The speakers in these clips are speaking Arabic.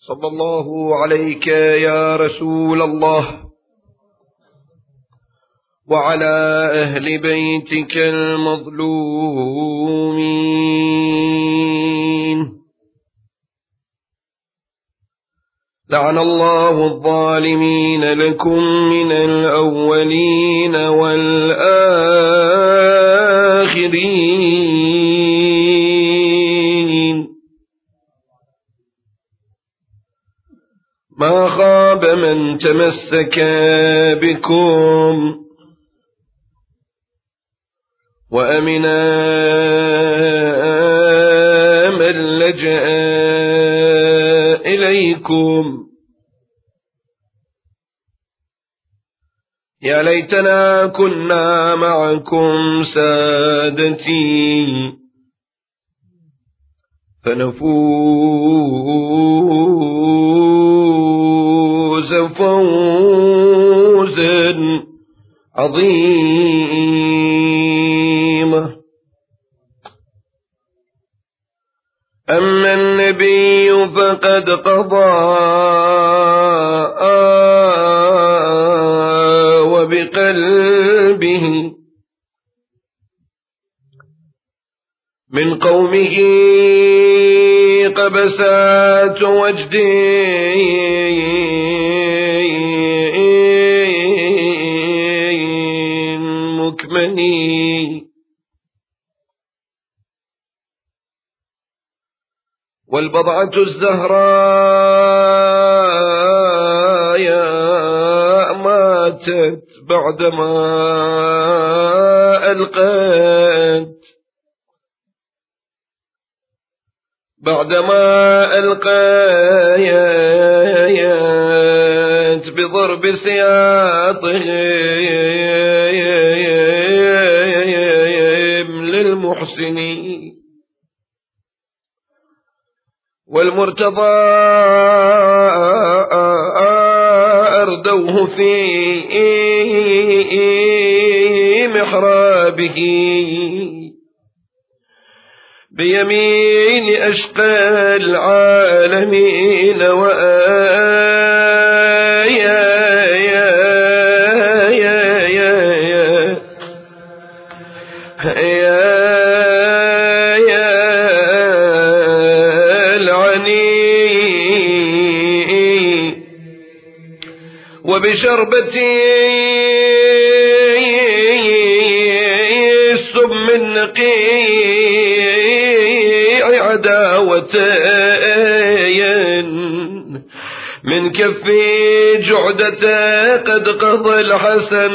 صلى الله عليك يا رسول الله وعلى أهل بيتك المظلومين. لعن الله الظالمين لكم من الأولين والآخرين. ما خاب من تمسك بكم وأمنا من لجأ إليكم. يا ليتنا كنا معكم سادتي فنفوز فوزا عظيما. أما النبي فقد قضى وبقلبه من قومه قبسات وجدي مكمني، والبضعة الزهراء ماتت بعدما ألقيت بضرب سياطهم للمحسنين. والمرتضى أردوه في محرابه بيمين أشقى العالمين وبشربتي السم النقيع عداوتين من كفي جعدة قد قضى الحسن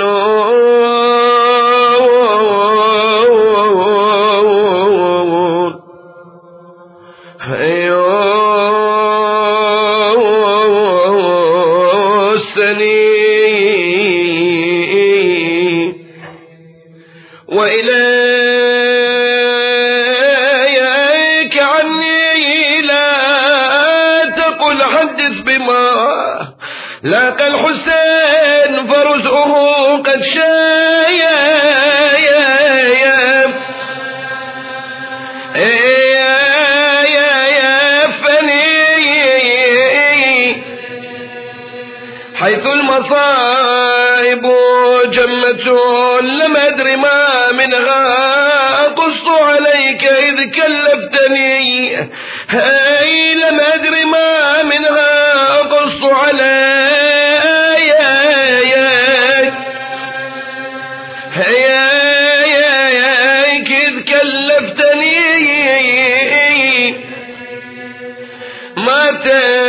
وإليك عني لا تقل حدث بما لاقى الحسين فرزقه قد حيث المصائب جمة لم أدر ما منها أقص عليك إذ كلفتني. لم أدر ما منها أقص عليك إذ كلفتني. مات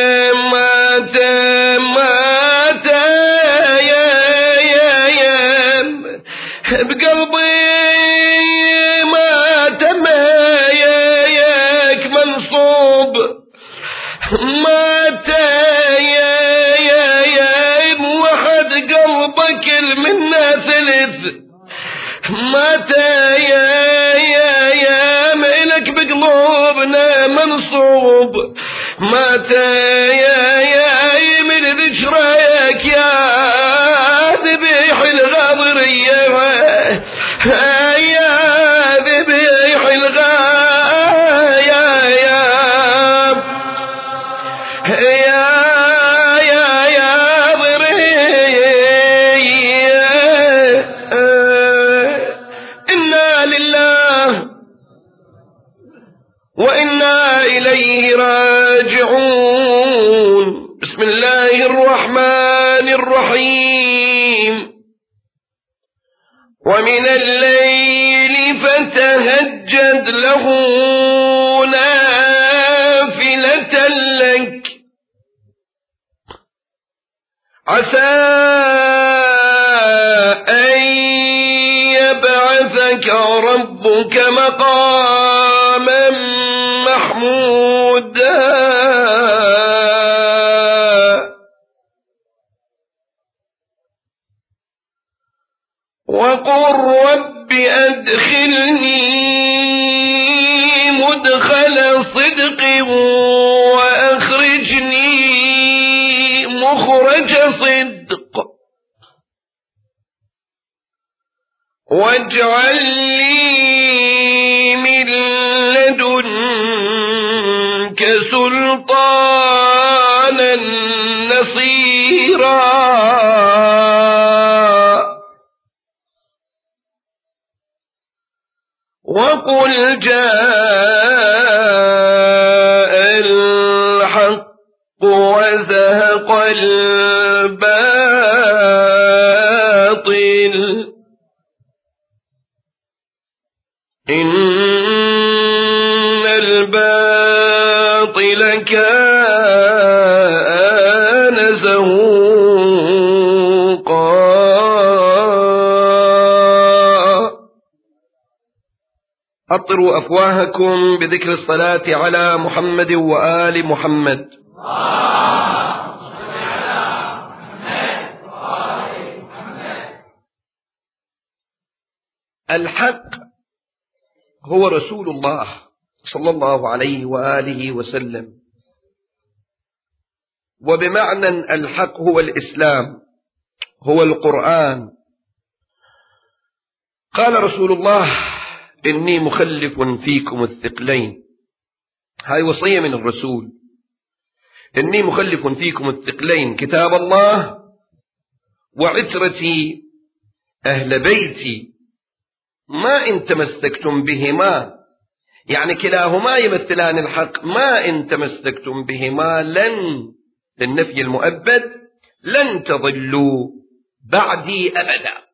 بقلبي ما تمايك منصوب. مات موحد قلبك المنى ثلث. مات ملك بقلوبنا منصوب. مات من ذكرك يا ذبيح الغاضرية يا ذبيح الغاية إنا لله وإنا إليه راجعون. بسم الله الرحمن الرحيم. ومن الليل فتهجد له نافلة لك عسى أن يبعثك ربك مقاما محمودا. وقل رب أدخلني مدخل صدق وأخرجني مخرج صدق واجعل لي من لدنك سلطانا نصيرا. وقل جاء الحق وزهق الباطل إن الباطل كان زهوقا. أطروا أفواهكم بذكر الصلاة على محمد وآل محمد. الحق هو رسول الله صلى الله عليه وآله وسلم، وبمعنى الحق هو الإسلام، هو القرآن. قال رسول الله إني مخلف فيكم الثقلين، هاي وصية من الرسول، إني مخلف فيكم الثقلين كتاب الله وعترتي أهل بيتي ما إن تمسكتم بهما، يعني كلاهما يمثلان الحق، ما إن تمسكتم بهما لن، للنفي المؤبد، لن تضلوا بعدي أبدا.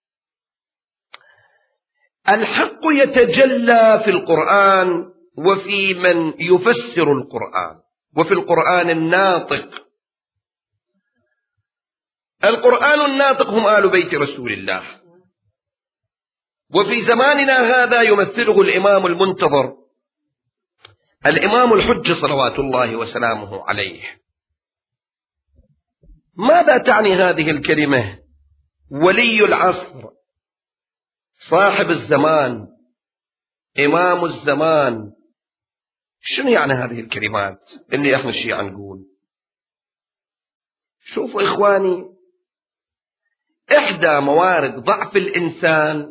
الحق يتجلى في القرآن وفي من يفسر القرآن وفي القرآن الناطق. القرآن الناطق هم آل بيت رسول الله، وفي زماننا هذا يمثله الإمام المنتظر الإمام الحجة صلوات الله وسلامه عليه. ماذا تعني هذه الكلمة؟ ولي العصر، صاحب الزمان، إمام الزمان. شنو يعني هذه الكلمات اللي احنا الشيعة نقول؟ شوفوا إخواني، إحدى موارد ضعف الإنسان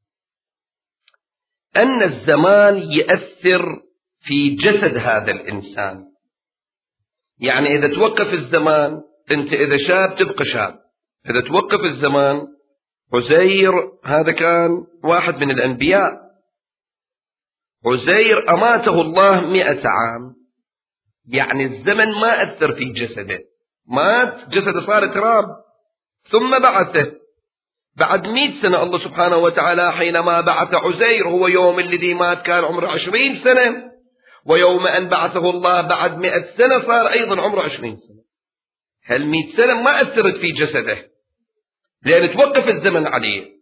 أن الزمان يؤثر في جسد هذا الإنسان. يعني إذا توقف الزمان، أنت إذا شاب تبقى شاب. إذا توقف الزمان، عزير هذا كان واحد من الأنبياء، عزير أماته الله 100 عام، يعني الزمن ما أثر في جسده، مات جسده صار تراب، ثم بعثه بعد 100 سنة الله سبحانه وتعالى حينما بعث عزير، هو يوم الذي مات كان عمره 20 سنة، ويوم أن بعثه الله بعد 100 سنة صار أيضا عمره 20 سنة. هل 100 سنة ما أثرت في جسده لأن توقف الزمن عليه.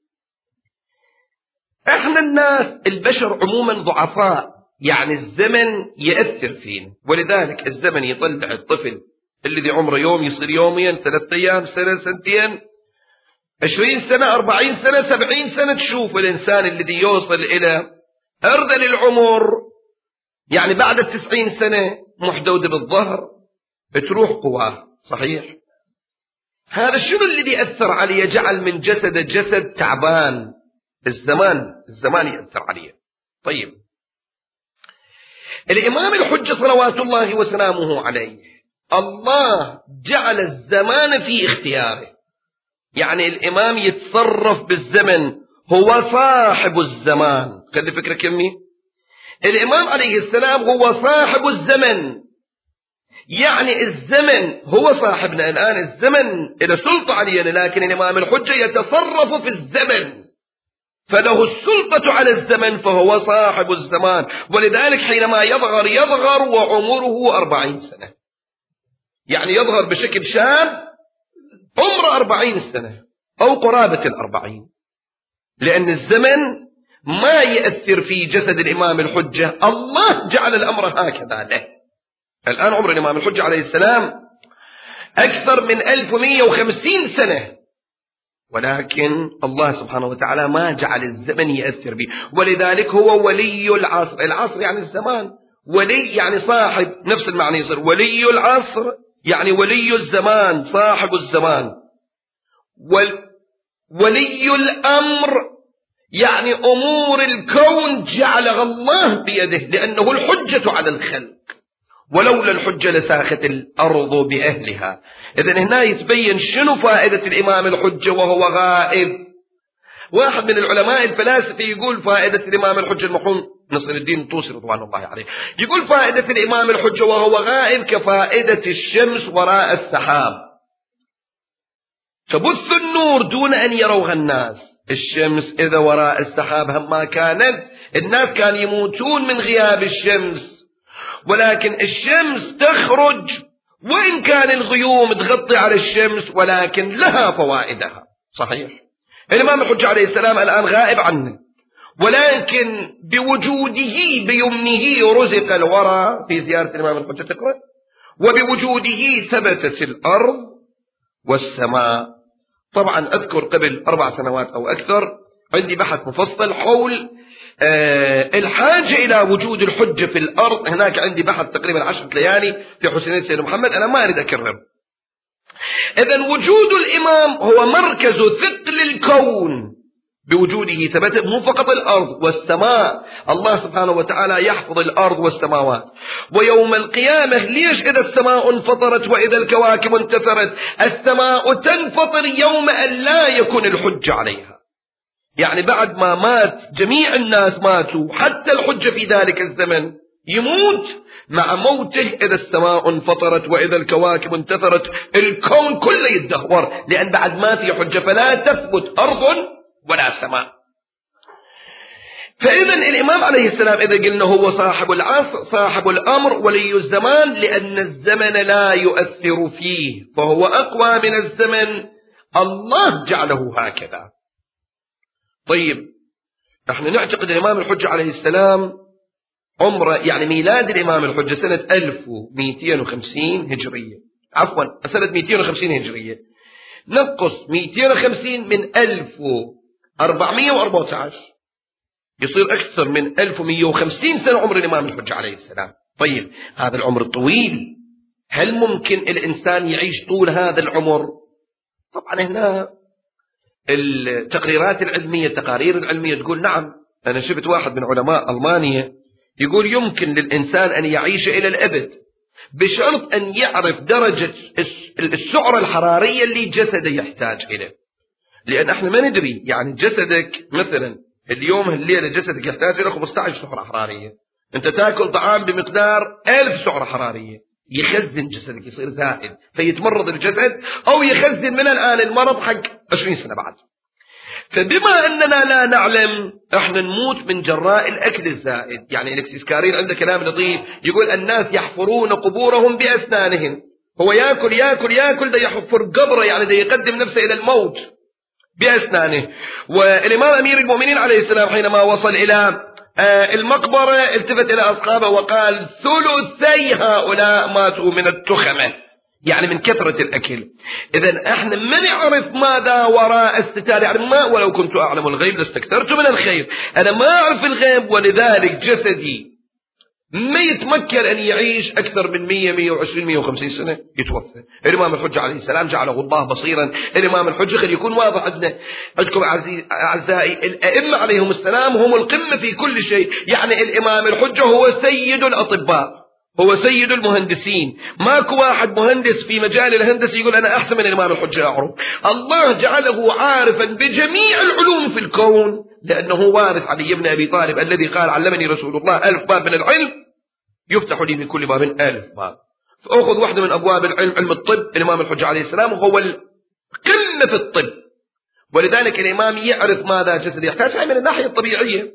احنا الناس البشر عموما ضعفاء، يعني الزمن يأثر فينا، ولذلك الزمن يطلع الطفل الذي عمره يوم يصير يومين، 3 أيام، سنة، سنتين، 20 سنة، 40 سنة، 70 سنة. تشوف الإنسان الذي يوصل إلى أرذل العمر، يعني بعد 90 سنة محدود بالظهر، تروح قواه. صحيح؟ هذا شنو الذي أثر عليه؟ جعل من جسد جسد تعبان. الزمان يأثر عليه. طيب، الإمام الحجة صلوات الله وسلامه عليه الله جعل الزمان في اختياره، يعني الإمام يتصرف بالزمن، هو صاحب الزمان. خلي فكرك يمي، الإمام عليه السلام هو صاحب الزمن، يعني الزمن هو صاحبنا الآن، الزمن له سلطة علينا، لكن الإمام الحجة يتصرف في الزمن، فله السلطة على الزمن، فهو صاحب الزمان. ولذلك حينما يظهر وعمره 40 سنة، يعني يظهر بشكل شاب عمره 40 سنة أو قرابة 40، لأن الزمن ما يأثر في جسد الإمام الحجة، الله جعل الأمر هكذا له. الآن عمر الإمام الحجة عليه السلام أكثر من 1150 سنة، ولكن الله سبحانه وتعالى ما جعل الزمن يأثر به، ولذلك هو ولي العصر. العصر يعني الزمان، ولي يعني صاحب، نفس المعنى يصير ولي العصر يعني ولي الزمان، صاحب الزمان. ولي الأمر يعني أمور الكون جعلها الله بيده، لأنه الحجة على الخلق، ولولا الحجة لساخت الأرض بأهلها. إذن هنا يتبين شنو فائدة الإمام الحجة وهو غائب. واحد من العلماء الفلاسفة يقول فائدة الإمام الحجة المرحوم نصر الدين الطوسي رضوان الله عليه، يقول فائدة الإمام الحجة وهو غائب كفائدة الشمس وراء السحاب، تبث النور دون أن يروها الناس. الشمس إذا وراء السحاب هم كانت، الناس كانوا يموتون من غياب الشمس، ولكن الشمس تخرج وإن كان الغيوم تغطي على الشمس، ولكن لها فوائدها. صحيح الإمام الحجة عليه السلام الآن غائب عنه، ولكن بوجوده بيمنه رزق الورى في زيارة الإمام الحجة تقرأ، وبوجوده ثبتت الأرض والسماء. طبعا أذكر قبل 4 سنوات أو أكثر عندي بحث مفصل حول الحاجة إلى وجود الحجة في الأرض. هناك عندي بحث تقريبا 10 ليالي في حسينية سيدنا محمد، أنا ما أريد أكرر. إذن وجود الإمام هو مركز ثقل الكون، بوجوده ثبت مو فقط الأرض والسماء. الله سبحانه وتعالى يحفظ الأرض والسماوات. ويوم القيامة ليش إذا السماء انفطرت وإذا الكواكب انتثرت؟ السماء تنفطر يوم أن لا يكون الحجة عليها، يعني بعد ما مات جميع الناس ماتوا، حتى الحجة في ذلك الزمن يموت، مع موته إذا السماء انفطرت وإذا الكواكب انتثرت الكون كله يتدهور، لأن بعد ما في حجة فلا تثبت أرض ولا سماء. فإذا الإمام عليه السلام إذا قلنا هو صاحب العصر، صاحب الأمر، ولي الزمان، لأن الزمن لا يؤثر فيه، فهو أقوى من الزمن، الله جعله هكذا. طيب نحن نعتقد الإمام الحجة عليه السلام عمره، يعني ميلاد الإمام الحجة سنة 1250 هجرية، عفوا سنة 250 هجرية، نقص 250 من 1414 يصير أكثر من 1150 سنة عمر الإمام الحجة عليه السلام. طيب هذا العمر الطويل، هل ممكن الإنسان يعيش طول هذا العمر؟ طبعا هنا التقريرات العلمية، التقارير العلمية تقول نعم. أنا شفت واحد من علماء ألمانيا يقول يمكن للإنسان أن يعيش إلى الأبد، بشرط أن يعرف درجة السعرة الحرارية اللي جسده يحتاج إليه. لأن احنا ما ندري، يعني جسدك مثلا اليوم الليلة جسدك يحتاج إلى 15 سعرة حرارية، أنت تأكل طعام بمقدار 1000 سعرة حرارية، يخزن جسدك يصير زائد فيتمرض الجسد، أو يخزن من الآن المرض حق 20 سنة بعد. فبما أننا لا نعلم احنا نموت من جراء الأكل الزائد. يعني الكسيس كارين عنده كلام لطيف يقول الناس يحفرون قبورهم بأسنانهم، هو يأكل يأكل يأكل ده يحفر قبره، يعني ده يقدم نفسه إلى الموت بأسنانه. والإمام أمير المؤمنين عليه السلام حينما وصل إلى المقبرة التفت إلى أصحابه وقال ثلثي هؤلاء ماتوا من التخمة، يعني من كثرة الأكل. إذن احنا ما نعرف ماذا وراء الستار، يعني ما ولو كنت أعلم الغيب لاستكثرت من الخير، أنا ما أعرف الغيب، ولذلك جسدي ما يتمكن أن يعيش أكثر من 100 120 150 سنة يتوفى. الإمام الحجة عليه السلام جعله الله بصيرا. الإمام الحجة خلي يكون واضح عندكم أعزائي، الأئمة عليهم السلام هم القمة في كل شيء، يعني الإمام الحجة هو سيد الأطباء، هو سيد المهندسين. ماكو واحد مهندس في مجال الهندسة يقول أنا أحسن من الإمام الحجة أعرف. الله جعله عارفا بجميع العلوم في الكون، لأنه وارث علي بن أبي طالب الذي قال علمني رسول الله 1000 باب من العلم يفتح لي من كل باب 1000 باب. فأخذ واحدة من أبواب العلم، علم الطب، الإمام الحجة عليه السلام وهو القمة في الطب، ولذلك الإمام يعرف ماذا جسد يحتاج من الناحية الطبيعية.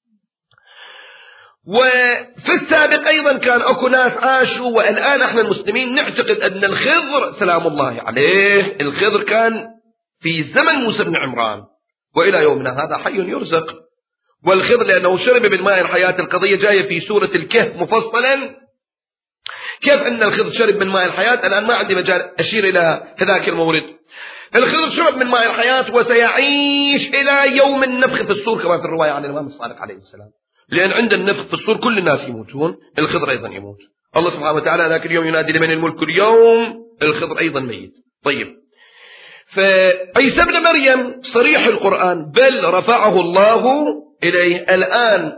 وفي السابق أيضا كان أكو ناس عاشوا، والآن احنا المسلمين نعتقد أن الخضر سلام الله عليه، الخضر كان في زمن موسى بن عمران وإلى يومنا هذا حي يرزق. والخضر لأنه شرب من ماء الحياة، القضية جاية في سورة الكهف مفصلا كيف أن الخضر شرب من ماء الحياة. الآن ما عندي مجال أشير إلى هذاك المورد. الخضر شرب من ماء الحياة وسيعيش إلى يوم النفخ في الصور كما في الرواية عن الإمام الصادق عليه السلام، لأن عند النفخ في الصور كل الناس يموتون، الخضر أيضا يموت. الله سبحانه وتعالى ذاك اليوم ينادي لمن الملك اليوم، الخضر أيضا ميت. طيب، فعيسى ابن مريم صريح القرآن بل رفعه الله إليه. الآن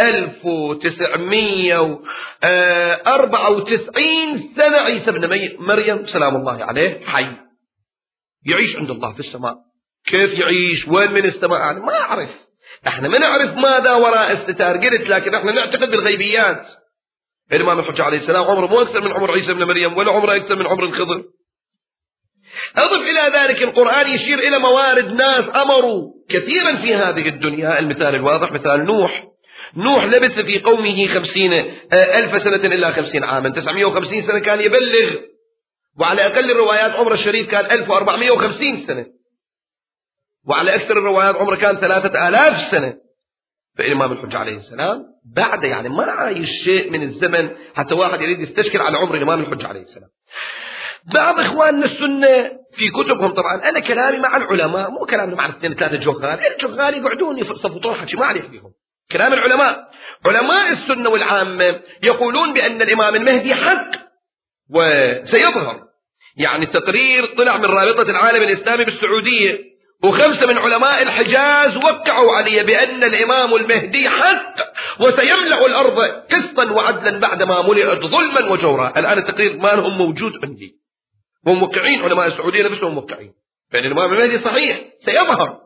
1994 سنة عيسى ابن مريم سلام الله عليه حي يعيش عند الله في السماء. كيف يعيش؟ وين من السماء؟ ما أعرف، احنا ما نعرف ماذا وراء الستار، قلت لكن احنا نعتقد بالغيبيات. الإمام الحجة عليه السلام عمره مو أكثر من عمر عيسى ابن مريم، ولا عمره أكثر من عمر الخضر. أضف إلى ذلك القرآن يشير إلى موارد ناس أمروا كثيرا في هذه الدنيا. المثال الواضح مثال نوح لبث في قومه 50,000 سنة إلا 50 عاما، 950 سنة كان يبلغ، وعلى أقل الروايات عمر الشريف كان 1450 سنة، وعلى أكثر الروايات عمره كان 3000 سنة. فالإمام الحجة عليه السلام بعد يعني ما عايش شيء من الزمن حتى واحد يريد يستشكل على عمر الإمام الحجة عليه السلام. بعض إخواننا السنة في كتبهم، طبعا أنا كلامي مع العلماء مو كلامي مع 2-3 جهال، الجهال يقعدون يصفطون حكي ما عليك بهم، كلام العلماء. علماء السنة والعامة يقولون بأن الإمام المهدي حق وسيظهر. يعني التقرير طلع من رابطة العالم الإسلامي بالسعودية، و5 من علماء الحجاز وقعوا عليه بأن الإمام المهدي حق وسيملأ الأرض قسطا وعدلا بعدما ملئت ظلما وجورا. الآن التقرير ما لهم موجود عندي، هم موقعين، علماء السعودية نفسهم موقعين بأن الإمام المهدي صحيح سيظهر.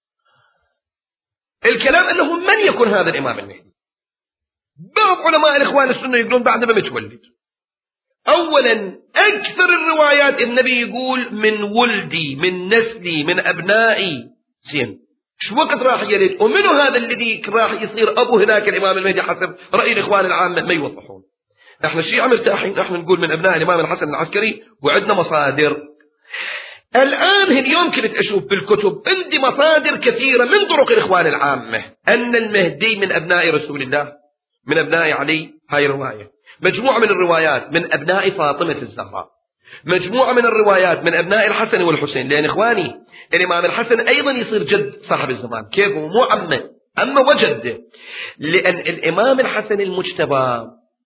الكلام أنه من يكون هذا الإمام المهدي. بعض علماء الإخوان السنة يقولون بعد ما متولد. أولا أكثر الروايات النبي يقول من ولدي من نسلي من أبنائي. زين، شو وقت راح يلد؟ ومنو هذا الذي راح يصير أبو هذاك الإمام المهدي حسب رأي الإخوان العامة؟ ما يوضحون. احنا الشيعة مرتاحين، احنا نقول من أبناء الإمام الحسن العسكري وعندنا مصادر. الآن اليوم كنت أشوف بالكتب عندي مصادر كثيرة من طرق الإخوان العامة أن المهدي من أبناء رسول الله من أبناء علي. هاي رواية. مجموعة من الروايات من أبناء فاطمة الزهراء، مجموعة من الروايات من أبناء الحسن والحسين. لأن إخواني الإمام الحسن أيضا يصير جد صاحب الزمان، كيف مو عمه وجده، لأن الإمام الحسن المجتبى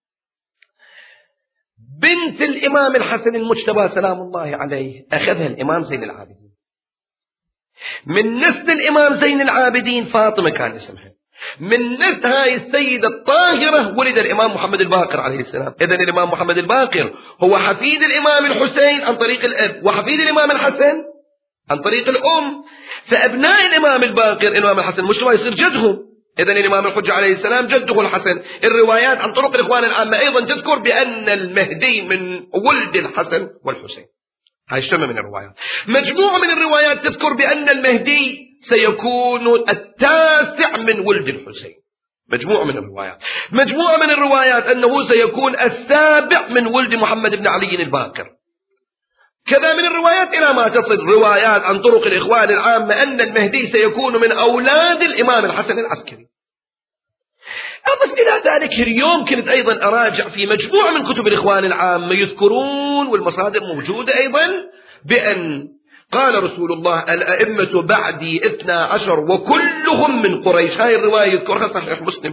بنت الإمام الحسن المجتبى سلام الله عليه أخذها الإمام زين العابدين. من نسل الإمام زين العابدين فاطمة كان اسمها، من نسل هاي السيدة الطاهرة ولد الإمام محمد الباقر عليه السلام. إذن الإمام محمد الباقر هو حفيد الإمام الحسين عن طريق الأب، وحفيد الإمام الحسن عن طريق الأم. فأبناء الإمام الباقر الإمام الحسن المجتبى يصير جدهم. إذن الإمام الحجة عليه السلام جده الحسن. الروايات عن طرق الإخوان العامة أيضا تذكر بأن المهدي من ولد الحسن والحسين. هاي الشمة من الروايات. مجموعة من الروايات تذكر بأن المهدي سيكون 9 من ولد الحسين. مجموعة من الروايات. مجموعة من الروايات أنه سيكون 7 من ولد محمد بن علي الباقر. كذا من الروايات إلى ما تصل روايات عن طرق الإخوان العامة أن المهدي سيكون من أولاد الإمام الحسن العسكري. أضف إلى ذلك اليوم كنت أيضا أراجع في مجموعة من كتب الإخوان العامة يذكرون والمصادر موجودة أيضا بأن قال رسول الله الأئمة بعدي 12 وكلهم من قريش. هاي الرواية يذكرها صحيح مسلم.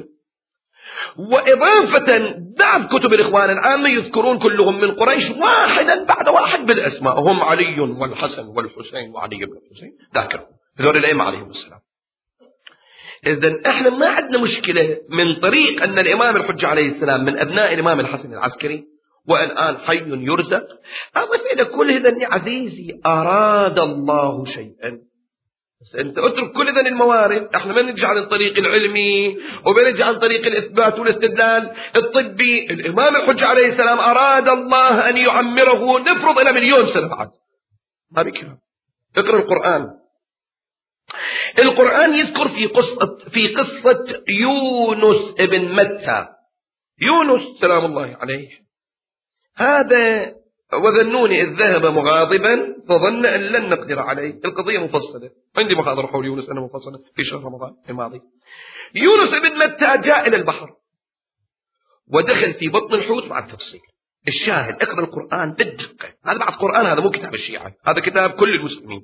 وإضافة بعض كتب الإخوان العامة يذكرون كلهم من قريش واحدا بعد واحد بالأسماء، هم علي والحسن والحسين وعلي بن الحسين ذاكرهم هذول الأئمة عليهم السلام. إذن إحنا ما عندنا مشكلة من طريق أن الإمام الحجة عليه السلام من أبناء الإمام الحسن العسكري والآن حي يرزق. أضف إلى كل هذا يا عزيزي أراد الله شيئا، بس أنت اترك كل ذا الموارد. احنا ما نرجع عن الطريق العلمي وبنرجع عن طريق الإثبات والاستدلال الطبي. الإمام الحجة عليه السلام أراد الله أن يعمره نفرض إلى 1,000,000 سنة بعد. ما بكلام. اقرأ القرآن. القرآن يذكر في قصة يونس ابن متى. يونس سلام الله عليه هذا وذنوني إذ ذهب مغاضبا فظن أن لن نقدر عليه. القضية مفصلة، عندي محاضرة حول يونس أنا مفصلة في شهر رمضان الماضي. يونس ابن متى جاء إلى البحر ودخل في بطن الحوت مع التفصيل. الشاهد اقرأ القرآن بالدقة. هذا بعد قرآن، هذا مو كتاب الشيعة، هذا كتاب كل المسلمين.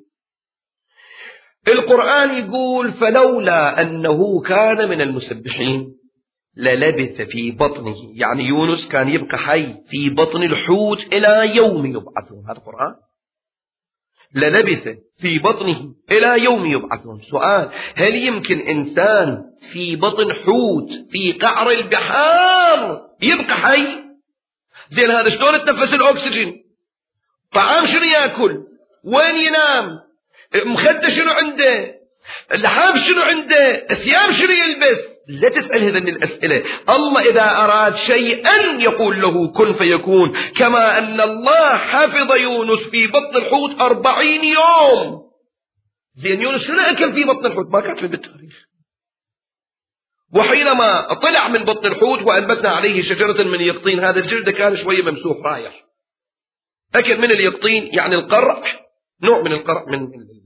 القرآن يقول فلولا أنه كان من المسبحين للبث في بطنه، يعني يونس كان يبقى حي في بطن الحوت إلى يوم يبعثون. هذا القرآن. للبث في بطنه إلى يوم يبعثون. سؤال، هل يمكن إنسان في بطن حوت في قعر البحار يبقى حي؟ زين هذا شلون يتنفس الأكسجين؟ طعام شنو يأكل؟ وين ينام؟ مخدة شنو عنده؟ لحاف شنو عنده؟ ثياب شنو يلبس؟ لا تسأل هذه الأسئلة. الله إذا أراد شيئا يقول له كن فيكون، كما أن الله حفظ يونس في بطن الحوت 40 يوم. زين يونس شنو أكل في بطن الحوت؟ ما كاتب بالتاريخ. وحينما طلع من بطن الحوت وأنبتنا عليه شجرة من يقطين، هذا الجلد كان شوية ممسوح رايح. أكل من اليقطين يعني القرع، نوع من القرع، من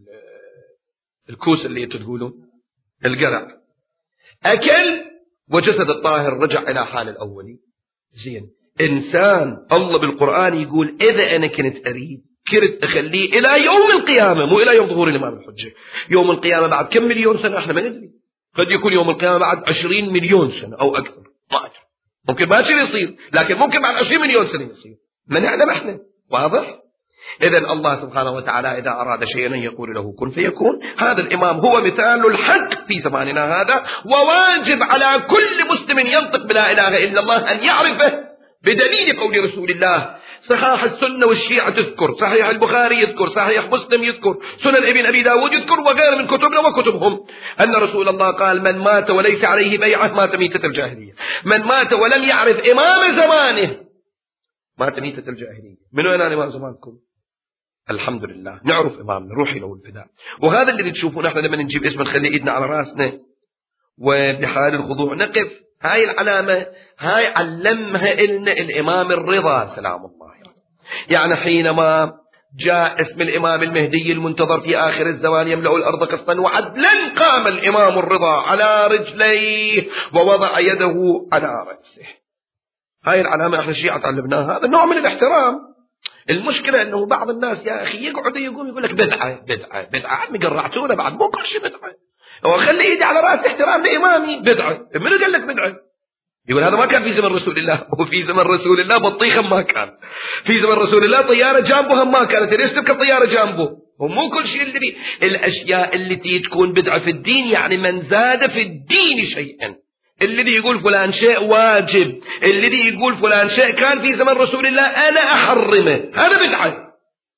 الكوس اللي تقولون القرع. أكل وجسد الطاهر رجع إلى حال الأولي. زين إنسان الله بالقرآن يقول إذا أنا كنت أريد كنت أخليه إلى يوم القيامة، مو إلى يوم ظهور الإمام الحجة. يوم القيامة بعد كم مليون سنة احنا ما ندري. قد يكون يوم القيامة بعد 20 مليون سنة أو أكثر، ما أدري. ممكن ما يصير، لكن ممكن بعد 20 مليون سنة يصير، ما نعلم احنا. واضح؟ إذن الله سبحانه وتعالى إذا أراد شيئا يقول له كن فيكون. هذا الإمام هو مثال الحق في زماننا هذا، وواجب على كل مسلم ينطق بلا إله إلا الله أن يعرفه بدليل قول رسول الله. صحاح السنة والشيعة تذكر، صحيح البخاري يذكر، صحيح مسلم يذكر، سنن ابن أبي داود يذكر، وغير من كتبنا وكتبهم، أن رسول الله قال من مات وليس عليه بيعة مات ميتة الجاهلية. من مات ولم يعرف إمام زمانه مات ميتة الجاهلية. من وين أنا إمام زمانكم؟ الحمد لله نعرف إمامنا، روحي له الفداء. وهذا اللي تشوفون احنا لما نجيب اسم نخلي ايدنا على راسنا وبحال الخضوع نقف. هاي العلامة هاي علمها إلنا الإمام الرضا سلام الله يعني حينما جاء اسم الإمام المهدي المنتظر في آخر الزمان يملأ الأرض قسطا وعدلا، قام الإمام الرضا على رجليه ووضع يده على رأسه. هاي العلامة احنا الشيعة تعلمناها، هذا نوع من الاحترام. المشكلة أنه بعض الناس يا أخي يقعد يقول لك بدعة بدعة بدعة. عمي قرعتونا بعد، مو كل شيء بدعة. وخلي إيدي على رأس احترام لإمامي بدعة. من قال لك بدعة؟ يقول هذا ما كان في زمن رسول الله. وفي زمن رسول الله بطيخا ما كان، في زمن رسول الله طيارة جامبو هم ما كانت. ليش تبقى طيارة جامبو؟ ومو كل شيء اللي الأشياء التي تكون بدعة في الدين يعني من زاد في الدين شيئا. الذي يقول فلان شيء واجب، الذي يقول فلان شيء كان في زمن رسول الله أنا أحرمه، هذا بدعة.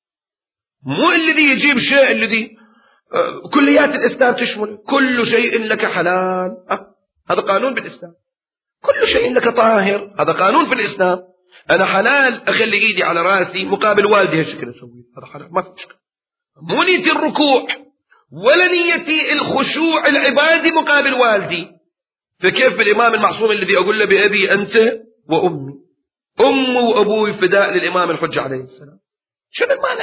مو الذي يجيب شيء الذي كليات الإسلام تشمل كل شيء لك حلال، هذا قانون بالإسلام. كل شيء لك طاهر، هذا قانون في الإسلام. أنا حلال أخلي إيدي على رأسي مقابل والدي هالشكل أسوي، هذا حلال ما في مشكلة. مو نيتي الركوع ولا نيتي الخشوع العبادي مقابل والدي. فكيف بالإمام المعصوم الذي أقول له بأبي أنت وأمي، أم وأبوي فداء للإمام الحجة عليه السلام، شنو المانع؟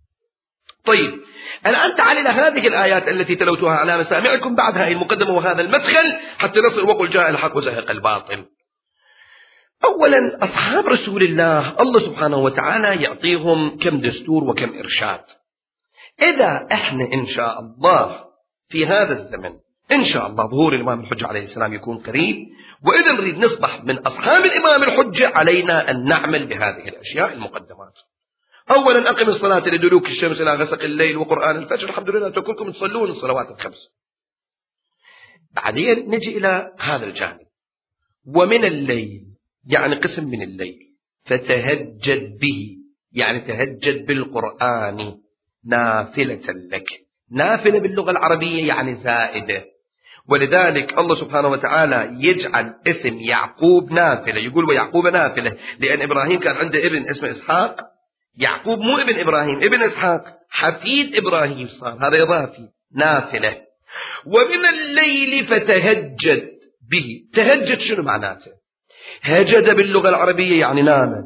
طيب الآن تعال إلى هذه الآيات التي تلوتها على مسامعكم بعد هذه المقدمة وهذا المدخل حتى نصل وقل جاء الحق وزهق الباطل. أولا أصحاب رسول الله سبحانه وتعالى يعطيهم كم دستور وكم إرشاد. إذا إحنا إن شاء الله في هذا الزمن إن شاء الله ظهور الإمام الحجة عليه السلام يكون قريب، وإذا نريد نصبح من أصحاب الإمام الحجة علينا أن نعمل بهذه الأشياء المقدمات. أولا أقم الصلاة لدلوك الشمس إلى غسق الليل وقرآن الفجر. الحمد لله كلكم تصلون الصلوات الخمس. بعدين نجي إلى هذا الجانب. ومن الليل يعني قسم من الليل، فتهجد به يعني تهجد بالقرآن نافلة لك. نافلة باللغة العربية يعني زائدة، ولذلك الله سبحانه وتعالى يجعل اسم يعقوب نافلة، يقول ويعقوب نافلة، لأن إبراهيم كان عنده ابن اسمه إسحاق. يعقوب مو ابن إبراهيم، ابن إسحاق حفيد إبراهيم صار، هذا إضافي نافلة. ومن الليل فتهجد به. تهجد شنو معناته؟ هجد باللغة العربية يعني نام.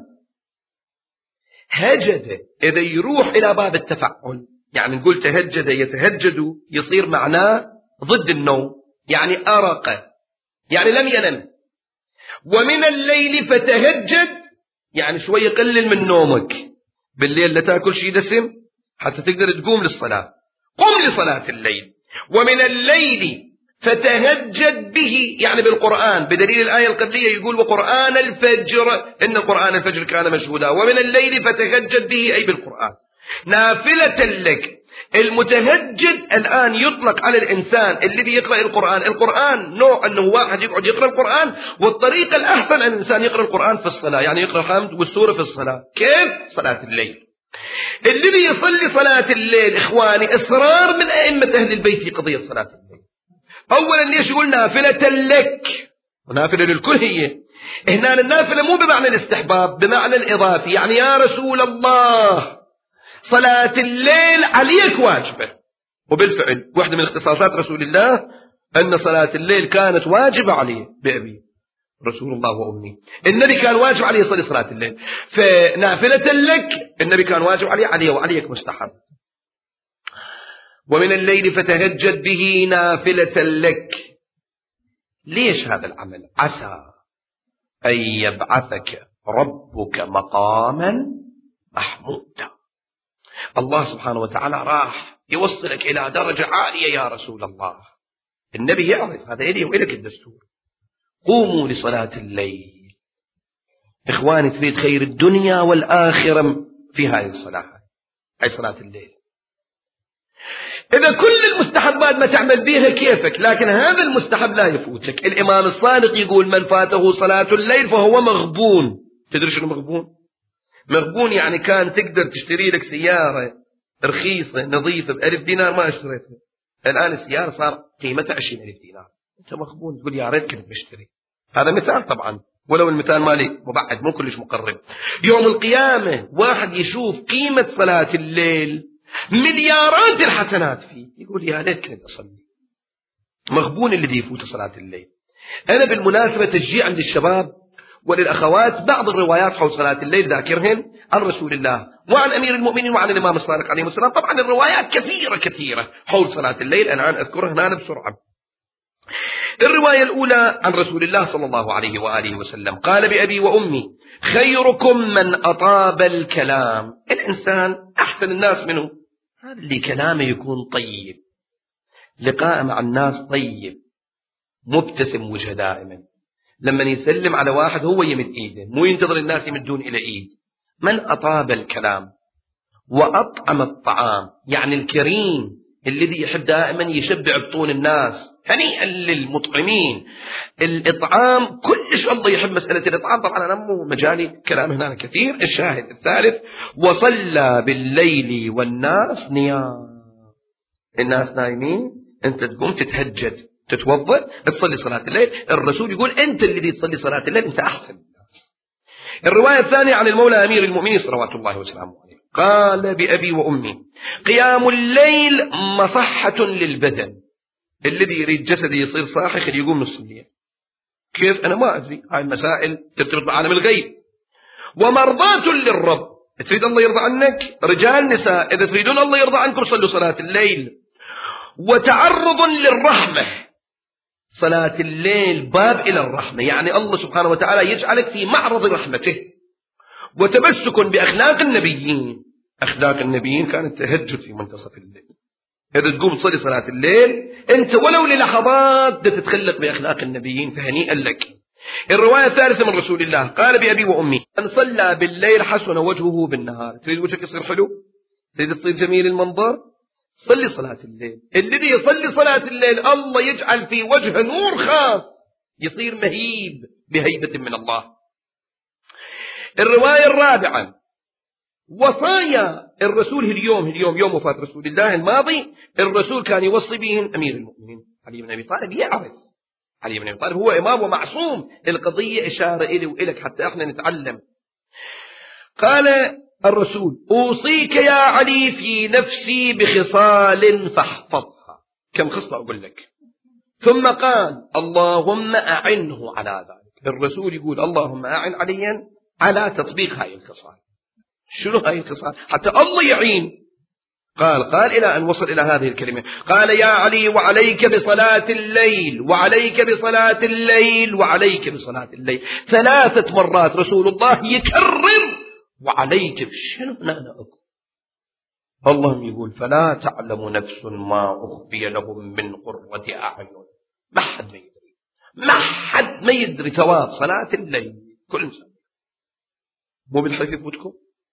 هجد إذا يروح إلى باب التفعل، يعني نقول تهجد يتهجد، يصير معناه ضد النوم، يعني أرق، يعني لم ينم. ومن الليل فتهجد يعني شوي قلل من نومك بالليل، لا تاكل شيء دسم حتى تقدر تقوم للصلاة، قم لصلاة الليل. ومن الليل فتهجد به يعني بالقرآن، بدليل الآية القبلية يقول وقرآن الفجر إن قرآن الفجر كان مشهودا. ومن الليل فتهجد به أي بالقرآن نافلة لك. المتهجد الآن يطلق على الإنسان الذي يقرأ القرآن. القرآن نوع أنه واحد يقعد يقرأ القرآن، والطريقة الأحسن أن الإنسان يقرأ القرآن في الصلاة، يعني يقرأ الحمد والسورة في الصلاة. كيف؟ صلاة الليل. الذي يصلي صلاة الليل إخواني إصرار من أئمة أهل البيت في قضية صلاة الليل. أولا ليش يقول نافلة لك؟ ونافلة للكل هي. هنا النافلة مو بمعنى الاستحباب، بمعنى الإضافي، يعني يا رسول الله صلاة الليل عليك واجبة. وبالفعل واحدة من اختصاصات رسول الله أن صلاة الليل كانت واجبة عليه بأبي رسول الله وأمي. النبي كان واجب عليه يصلي صلاة الليل، فنافلة لك النبي كان واجب عليه وعليك مستحب. ومن الليل فتهجد به نافلة لك. ليش هذا العمل؟ عسى أن يبعثك ربك مقاما محمودا. الله سبحانه وتعالى راح يوصلك إلى درجة عالية يا رسول الله. النبي يعرف هذا إلي وإلك الدستور. قوموا لصلاة الليل. إخواني تريد خير الدنيا والآخرة في هذه الصلاة، هاي صلاة الليل. إذا كل المستحبات ما تعمل بها كيفك، لكن هذا المستحب لا يفوتك. الإمام الصادق يقول من فاته صلاة الليل فهو مغبون. تدري شنو مغبون؟ مغبون يعني كان تقدر تشتري لك سيارة رخيصة نظيفة ب1000 دينار ما اشتريتها، الآن السيارة صار قيمتها 20,000 دينار. أنت مغبون، تقول يا ريت كنت بشتري. هذا مثال طبعا، ولو المثال مالي مبعد مو كلش مقرب. يوم القيامة واحد يشوف قيمة صلاة الليل مليارات الحسنات فيه، يقول يا ليت كنت أصلي. مغبون الذي يفوت صلاة الليل. أنا بالمناسبة تشجيع عند الشباب وللأخوات بعض الروايات حول صلاة الليل ذاكرهن عن رسول الله وعن أمير المؤمنين وعن الإمام الصادق عليه السلام. طبعا الروايات كثيرة حول صلاة الليل، أنا أذكرها هنا بسرعة. الرواية الأولى عن رسول الله صلى الله عليه وآله وسلم قال بأبي وأمي خيركم من أطاب الكلام. الإنسان أحسن الناس منه هذا اللي كلامه يكون طيب، لقاء مع الناس طيب، مبتسم وجهه دائما، لما يسلم على واحد هو يمد إيده، مو ينتظر الناس يمدون إلى إيد. من أطاب الكلام وأطعم الطعام، يعني الكريم الذي يحب دائما يشبع بطون الناس. هنيئا للمطعمين. الإطعام كلش الله يحب مسألة الإطعام. طبعا أنا مو مجالي كلام هنا كثير. الشاهد الثالث وصلى بالليل والناس نيام. الناس نايمين، أنت تقوم تتهجد، تتوضأ، تصلي صلاة الليل. الرسول يقول أنت الذي تصلي صلاة الليل أنت أحسن. الرواية الثانية عن المولى أمير المؤمنين صلوات الله وسلامه عليه قال بأبي وأمي قيام الليل مصحة للبدن. الذي يريد جسده يصير صاحي خليه يقوم نص الليل. كيف؟ أنا ما أدري، هاي المسائل ترتبط بعالم الغيب. ومرضاة للرب، تريد الله يرضى عنك، رجال نساء إذا تريدون الله يرضى عنكم صلوا صلاة الليل. وتعرض للرحمة، صلاة الليل باب إلى الرحمة، يعني الله سبحانه وتعالى يجعلك في معرض رحمته. وتمسك بأخلاق النبيين. أخلاق النبيين كانت تهجد في منتصف الليل. إذا تقوم تصلي صلاة الليل أنت ولو للحظات تتخلق بأخلاق النبيين، فهنيئا لك. الرواية الثالثة من رسول الله قال بأبي وأمي من صلى بالليل حسن وجهه بالنهار. تريد وجهك يصير حلو؟ تريد تصير جميل المنظر؟ صلي صلاة الليل. الذي يصلي صلاة الليل الله يجعل في وجهه نور خاص، يصير مهيب بهيبة من الله. الرواية الرابعة، وصايا الرسول اليوم يوم وفاة رسول الله الماضي، الرسول كان يوصي بهم أمير المؤمنين علي بن أبي طالب. يعرف علي بن أبي طالب هو إمام ومعصوم، القضية إشارة إلي وإلك حتى إحنا نتعلم. قال الرسول: أوصيك يا علي في نفسي بخصال فاحفظها. كم خصلة أقول لك. ثم قال: اللهم أعنه على ذلك. الرسول يقول: اللهم أعن عليا على تطبيق هاي الخصال. شنو هاي الخصال حتى الله يعين؟ قال إلى أن وصل إلى هذه الكلمة. قال: يا علي وعليك بصلاة الليل، وعليك بصلاة الليل، وعليك بصلاة الليل. 3 مرات رسول الله يكرر وعليك. شنو أنا أقول؟ الله يقول: فلا تعلم نفس ما أخفي لهم من قرة أعين. ما حد ما يدري ثواب صلاة الليل. كل إنسان مو بالحيث يفوتكم.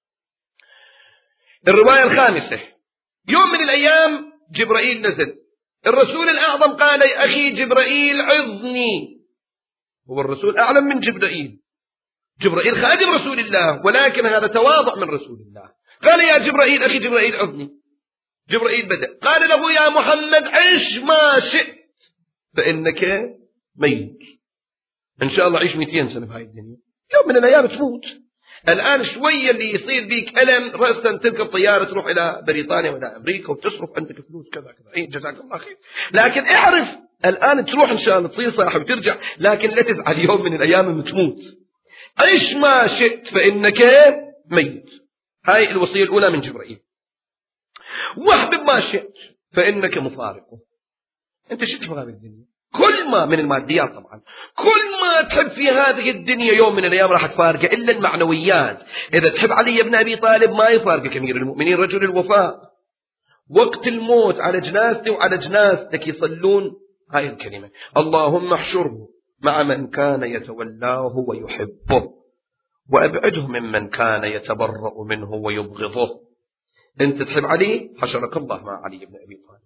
الرواية الخامسة، يوم من الأيام جبرائيل نزل. الرسول الأعظم قال: يا أخي جبرائيل عظني. هو الرسول أعلم من جبرائيل. جبرائيل خادم رسول الله، ولكن هذا تواضع من رسول الله. قال: يا جبرائيل، أخي جبرائيل عظني. جبرائيل بدأ قال له: يا محمد عش ما شئت فإنك ميت. إن شاء الله عيش 200 سنة في هاي الدنيا، يوم من الأيام تموت. الآن شوية اللي يصير بيك ألم رأسا تركب طيارة تروح إلى بريطانيا ولا أمريكا وتصرف عندك فلوس كذا كذا، جزاك الله خير. لكن اعرف الآن تروح إن شاء الله تصير صاحب وترجع، لكن لا تزعل يوم من الأيام تموت. عش ما شئت فإنك ميت. هاي الوصية الأولى من جبرائيل. واحبب ما شئت فإنك مفارقه. أنت شو تبغى بالدنيا؟ كل ما من الماديات طبعا، كل ما تحب في هذه الدنيا يوم من الأيام راح تفارقه، إلا المعنويات. إذا تحب علي بن أبي طالب ما يفارقك أمير المؤمنين، رجل الوفاء. وقت الموت على جنازته وعلى جنازتك يصلون هاي الكلمة: اللهم احشره مع من كان يتولاه ويحبه، وأبعده ممن كان يتبرأ منه ويبغضه. أنت تحب علي، حشرك الله مع علي بن أبي طالب.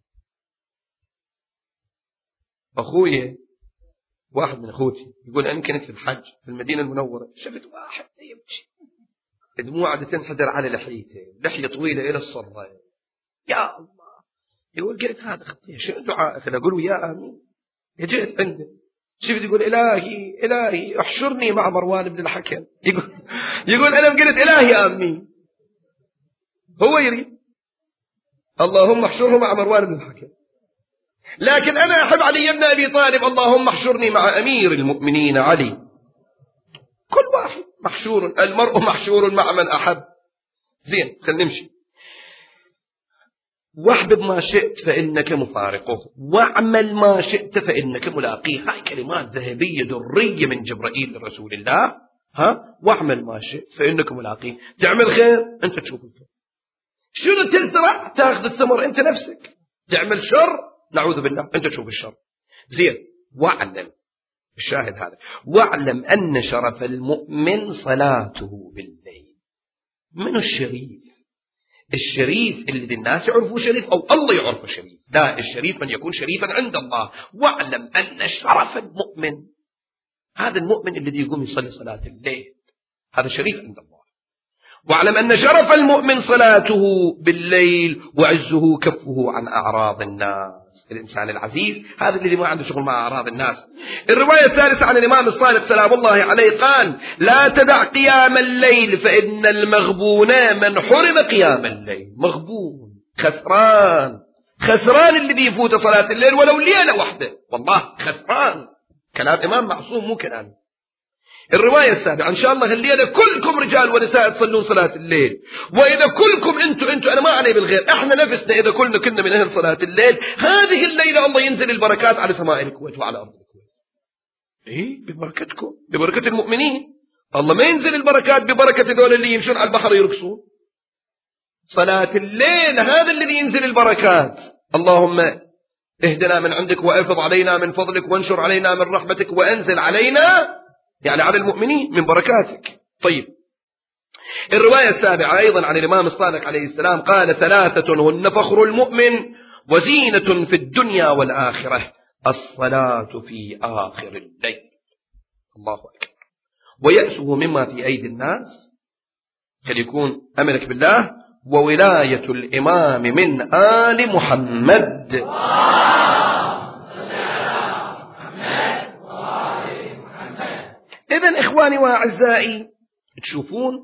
أخوي واحد من أخوتي يقول: أنا كنت في الحج في المدينة المنورة، شفت واحد يبكي، دموعه تنحدر على لحيته، لحية طويلة إلى الصرة. يا الله. يقول: قلت هذا خطية، شنو دعائك؟ أقول: يا آمين. جئت عنده، شفت يقول: إلهي احشرني مع مروان بن الحكم. يقول أنا قلت إلهي آمين. هو يريد اللهم احشره مع مروان بن الحكم، لكن أنا أحب علي بن أبي طالب. اللهم احشرني مع أمير المؤمنين علي. كل واحد محشور، المرء محشور مع من أحب. زين، خلينا نمشي. واحبب ما شئت فإنك مفارقه، واعمل ما شئت فإنك ملاقيه. هاي كلمات ذهبية درية من جبرائيل لرسول الله. واعمل ما شئت فإنك ملاقيه. تعمل خير أنت تشوف الخير، شنو تزرع تاخذ الثمر أنت نفسك. تعمل شر نعوذ بالله أنت تشوف الشر. زين، واعلم، الشاهد هذا: واعلم أن شرف المؤمن صلاته بالليل. من الشريف؟ الشريف اللي الناس يعرفوه شريف أو الله يعرفه شريف؟ لا، الشريف من يكون شريفا عند الله. واعلم أن شرف المؤمن، هذا المؤمن الذي يقوم يصلي صلاة الليل، هذا شريف عند الله. واعلم أن شرف المؤمن صلاته بالليل، وعزه كفه عن أعراض الناس. الإنسان العزيز هذا الذي ما عنده شغل مع أعراض الناس. الرواية الثالثة عن الإمام الصادق سلام الله عليه قال: لا تدع قيام الليل فإن المغبون من حرم قيام الليل. مغبون، خسران الذي يفوت صلاة الليل ولو ليلة واحدة، والله خسران. كلام إمام معصوم مو كلام. الرواية السابعة: إن شاء الله الليلة كلكم رجال ونساء تصلون صلاة الليل، وإذا كلكم أنتوا أنا ما علي بالغير، إحنا نفسنا إذا كنا من أهل صلاة الليل، هذه الليلة الله ينزل البركات على سماء الكويت وعلى أرض الكويت. ببركتكم، ببركة المؤمنين. الله ما ينزل البركات ببركة دول اللي يمشون على البحر يرقصون. صلاة الليل هذا الذي ينزل البركات. اللهم اهدنا من عندك وافض علينا من فضلك وانشر علينا من رحمتك وانزل علينا، يعني على المؤمنين، من بركاتك. طيب، الرواية السابعة أيضا عن الإمام الصادق عليه السلام قال: 3 هن فخر المؤمن وزينة في الدنيا والآخرة: الصلاة في آخر الليل، الله أكبر، ويأسه مما في أيدي الناس، فليكون أملك بالله، وولاية الإمام من آل محمد. إذن إخواني وأعزائي، تشوفون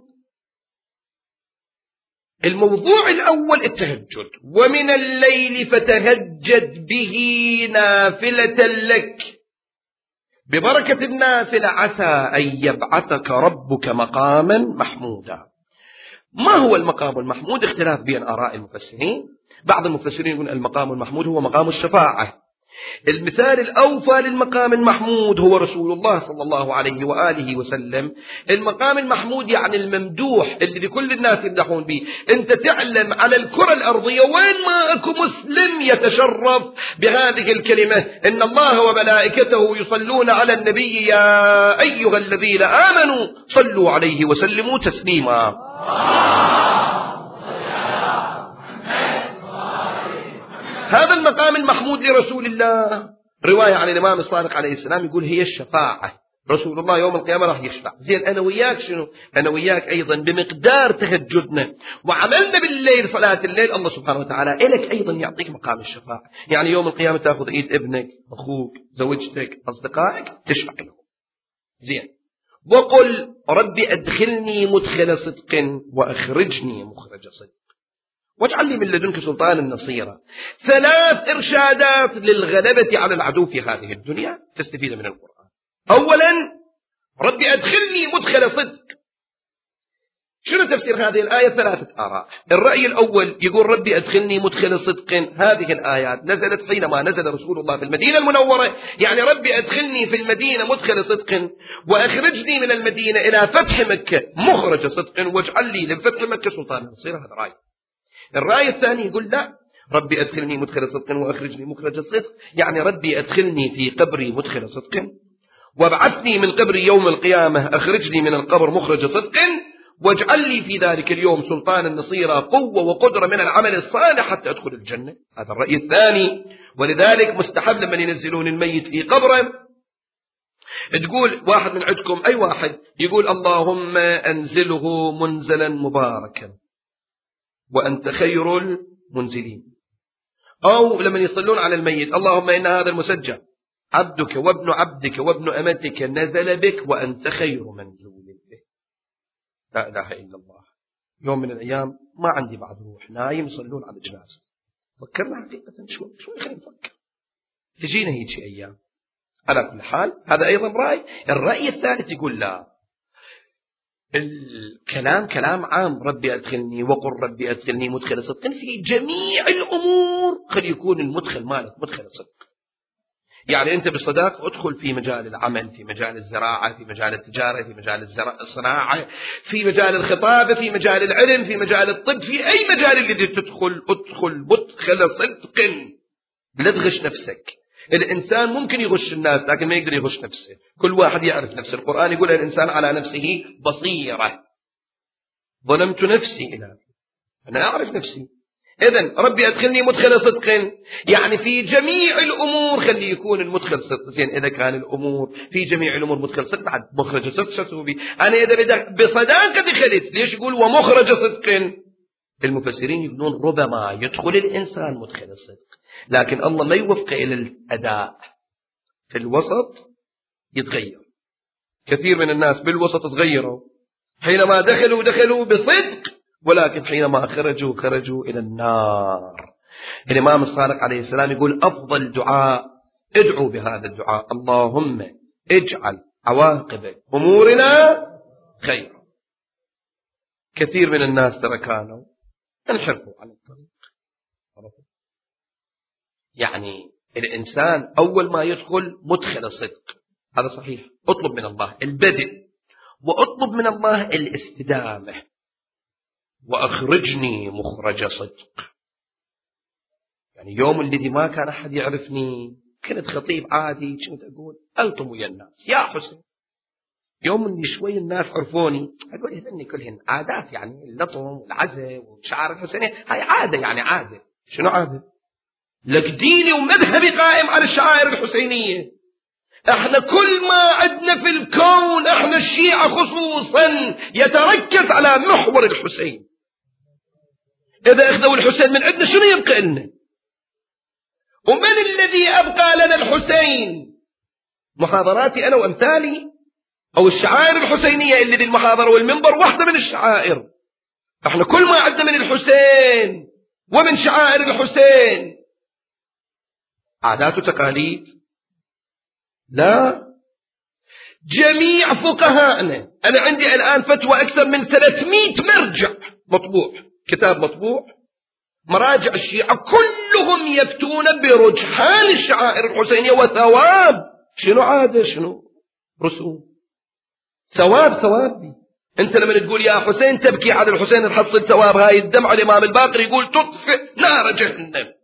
الموضوع الأول التهجد: ومن الليل فتهجد به نافلة لك، ببركة النافلة عسى أن يبعثك ربك مقاما محمودا. ما هو المقام المحمود؟ اختلاف بين آراء المفسرين. بعض المفسرين يقول المقام المحمود هو مقام الشفاعة. المثال الأوفى للمقام المحمود هو رسول الله صلى الله عليه وآله وسلم. المقام المحمود يعني الممدوح الذي كل الناس يمدحون به. أنت تعلم على الكرة الأرضية وين ما أكو مسلم يتشرف بهذه الكلمة: إن الله وملائكته يصلون على النبي يا أيها الذين آمنوا صلوا عليه وسلموا تسليما. هذا المقام المحمود لرسول الله. رواية عن الإمام الصادق عليه السلام يقول هي الشفاعة. رسول الله يوم القيامة راح يشفع. زين أنا وياك شنو؟ أنا وياك أيضا بمقدار تهجدنا وعملنا بالليل صلاة الليل، الله سبحانه وتعالى إلك أيضا يعطيك مقام الشفاعة. يعني يوم القيامة تأخذ إيد ابنك، أخوك، زوجتك، أصدقائك، تشفع لهم. زين. وقل ربي أدخلني مدخل صدق وأخرجني مخرج صدق واجعل لي من لدنك سلطانا نصيرا. 3 إرشادات للغلبة على العدو في هذه الدنيا تستفيد من القرآن. أولا: ربي أدخلني مدخل صدق. شنو تفسير هذه الآية؟ 3 آراء. الرأي الأول يقول ربي أدخلني مدخل صدق. هذه الآيات نزلت حينما نزل رسول الله في المدينة المنورة، يعني ربي أدخلني في المدينة مدخل صدق وأخرجني من المدينة إلى فتح مكة مخرج صدق واجعل لي لفتح مكة سلطانا نصيرا. هذا رأي. الرأي الثاني يقول لا، ربي أدخلني مدخل صدق وأخرجني مخرج صدق، يعني ربي أدخلني في قبري مدخل صدق وابعثني من قبري يوم القيامة أخرجني من القبر مخرج صدق واجعل لي في ذلك اليوم سلطانا نصيرا، قوة وقدرة من العمل الصالح حتى أدخل الجنة. هذا الرأي الثاني. ولذلك مستحب لما ينزلون الميت في قبره تقول واحد من عندكم أي واحد يقول اللهم أنزله منزلا مباركا وأنت خير المنزلين. أو لما يصلون على الميت اللهم إن هذا المسجى عبدك وابن عبدك وابن أمتك نزل بك وأنت خير منزول به. لا إله إلا الله. يوم من الأيام ما عندي بعد روح، نايم يصلون على جنازة. فكرنا حقيقة شوي خلينا نفكر، تجينا هيك أيام. على كل حال هذا أيضا رأي. الرأي الثالث يقول لا، الكلام كلام عام، ربي أدخلني وقل ربي أدخلني مدخل صدق في جميع الأمور، خلي يكون المدخل مالك مدخل صدق. يعني أنت بالصداقة ادخل في مجال العمل، في مجال الزراعة، في مجال التجارة، في مجال الصناعة، في مجال الخطابة، في مجال العلم، في مجال الطب، في أي مجال الذي تدخل ادخل مدخل صدق. لا تغش نفسك. الإنسان ممكن يغش الناس لكن ما يقدر يغش نفسه. كل واحد يعرف نفسه. القرآن يقول الإنسان على نفسه بصيرة. ظلمت نفسي إلى أنا أعرف نفسي. إذن ربي أدخلني مدخل صدق، يعني في جميع الأمور خلي يكون المدخل صدق. زين إذا كان الأمور في جميع الأمور مدخل صدق بعد مخرج صدق شو بي؟ أنا إذا بصداقة دخلت ليش يقول ومخرج صدق؟ المفسرين يقولون ربما يدخل الإنسان مدخل الصدق لكن الله ما يوفق إلى الأداء في الوسط يتغير. كثير من الناس بالوسط تغيروا، حينما دخلوا بصدق ولكن حينما خرجوا إلى النار. الإمام الصادق عليه السلام يقول أفضل دعاء ادعوا بهذا الدعاء: اللهم اجعل عواقب أمورنا خيرا. كثير من الناس ترى كانوا انحرفوا عن الطريق. يعني الإنسان أول ما يدخل مدخل صدق، هذا صحيح. اطلب من الله البدء واطلب من الله الاستدامة. وأخرجني مخرج صدق، يعني يوم الذي ما كان أحد يعرفني كنت خطيب عادي، كنت أقول ألطم ويا الناس يا حسين يوم اللي شوي الناس عرفوني أقول هذني كلهن عادات، يعني اللطم والعزة والشعار الحسينية هاي عادة، يعني عادة. شنو عادة؟ لك ديني ومذهبي قائم على الشعائر الحسينية. احنا كل ما عندنا في الكون، احنا الشيعة خصوصا، يتركز على محور الحسين. إذا اخذوا الحسين من عندنا شنو يبقى لنا؟ ومن الذي أبقى لنا الحسين؟ محاضراتي أنا وأمثالي، أو الشعائر الحسينية اللي للمحاضرة والمنبر واحدة من الشعائر. احنا كل ما عندنا من الحسين ومن شعائر الحسين عادات وتقاليد؟ لا. جميع فقهاءنا، أنا عندي الآن فتوى أكثر من 300 مرجع مطبوع، كتاب مطبوع، مراجع الشيعة كلهم يفتون برجحان الشعائر الحسينية وثواب. شنو عادة؟ شنو رسوم؟ ثواب. أنت لما تقول يا حسين تبكي على الحسين تحصل ثواب. هاي الدمعة الإمام الباقر يقول تطفئ نار جهنم.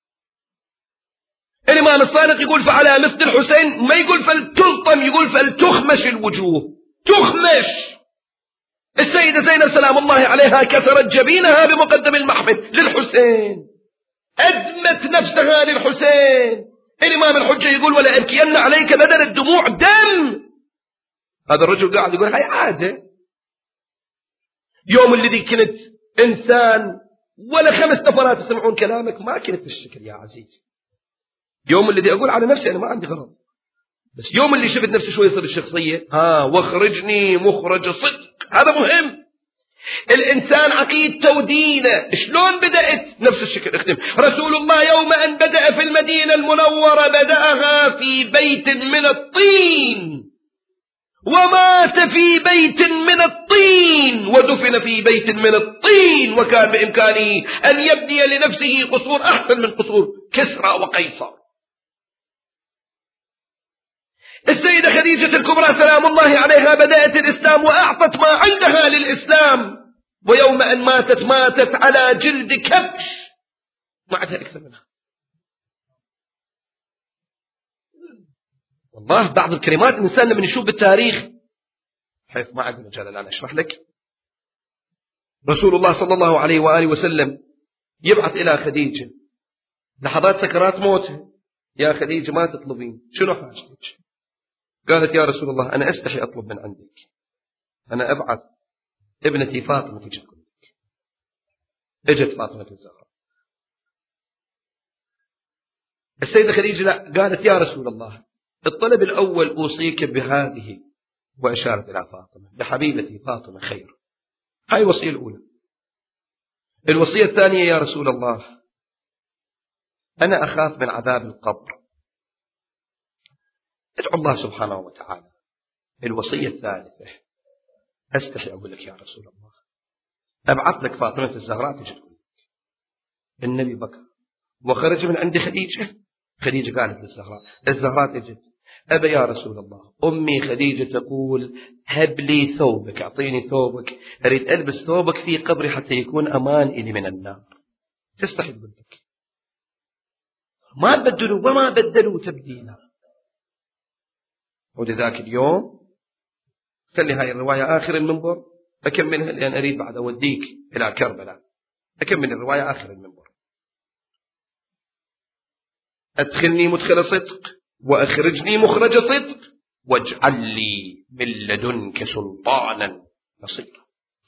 الإمام الصادق يقول فعلى مثل الحسين، ما يقول فلتلطم، يقول فلتخمش الوجوه، تخمش. السيدة زينب سلام الله عليها كسرت جبينها بمقدم المحمد للحسين، أدمت نفسها للحسين. الإمام الحجة يقول ولا أبكين عليك بدل الدموع دم. هذا الرجل قاعد يقول هاي عادة. يوم الذي كنت إنسان ولا 5 نفرات يسمعون كلامك ما كنت الشكل يا عزيزي. يوم الذي أقول على نفسي أنا ما عندي غرض، بس يوم اللي شفت نفسي شوي يصير الشخصية واخرجني مخرج صدق. هذا مهم. الإنسان عقيدته ودينه شلون بدأت؟ نفس الشكل اختم. رسول الله يوم أن بدأ في المدينة المنورة بدأها في بيت من الطين، ومات في بيت من الطين، ودفن في بيت من الطين، وكان بإمكانه أن يبني لنفسه قصور أحسن من قصور كسرى وقيصر. السيدة خديجة الكبرى سلام الله عليها بدأت الإسلام وأعطت ما عندها للإسلام، ويوم أن ماتت على جلد كبش، ما عندها أكثر منها. والله بعض الكلمات الإنسان لما يشوف بالتاريخ حيث ما عندنا مجال الآن أشرح لك. رسول الله صلى الله عليه وآله وسلم يبعث إلى خديجة لحظات سكرات موته، يا خديجة ما تطلبين، شنو حاجتك؟ قالت يا رسول الله أنا أستحي أطلب من عندك، أنا أبعث ابنتي فاطمة تجي لك. اجت فاطمة الزهراء. السيدة خديجة لا، قالت يا رسول الله الطلب الأول أوصيك بهذه، وأشارت إلى فاطمة، لحبيبتي فاطمة خير. هاي الوصية الأولى. الوصية الثانية يا رسول الله أنا أخاف من عذاب القبر، ادعو الله سبحانه وتعالى. الوصية الثالثة أستحي أقول لك يا رسول الله أبعث لك فاطمة الزهراء تجي تقول لك. النبي بكى وخرج من عند خديجة. خديجة قالت للزهراء، الزهراء تجد أبا يا رسول الله أمي خديجة تقول هب لي ثوبك، أعطيني ثوبك، أريد ألبس ثوبك في قبري حتى يكون أمان إلي من النار. تستحي تقول لك ما بدلوا وما بدلوا تبديلا. ولذاك اليوم خلي هاي الرواية آخر المنبر أكملها، لأن أريد بعد أوديك إلى كربلاء. أكمل الرواية آخر المنبر. أدخلني مدخل صدق وأخرجني مخرج صدق واجعل لي من لدنك سلطانا نصيرا.